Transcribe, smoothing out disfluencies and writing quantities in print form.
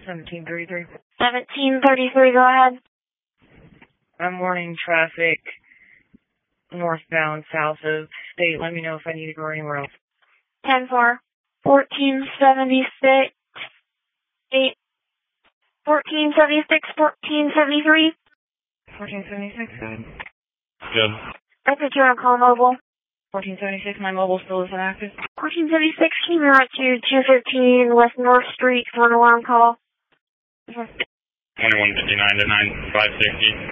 1733. 1733, go ahead. I'm warning traffic northbound south of state. Let me know if I need to go anywhere else. 10-4. 1476. 1476, 1473. 1476, go ahead. Good. I think you're on call mobile. 1476, my mobile still isn't active. 1476, can you route to 215 West North Street for an alarm call? 2159 to 9560.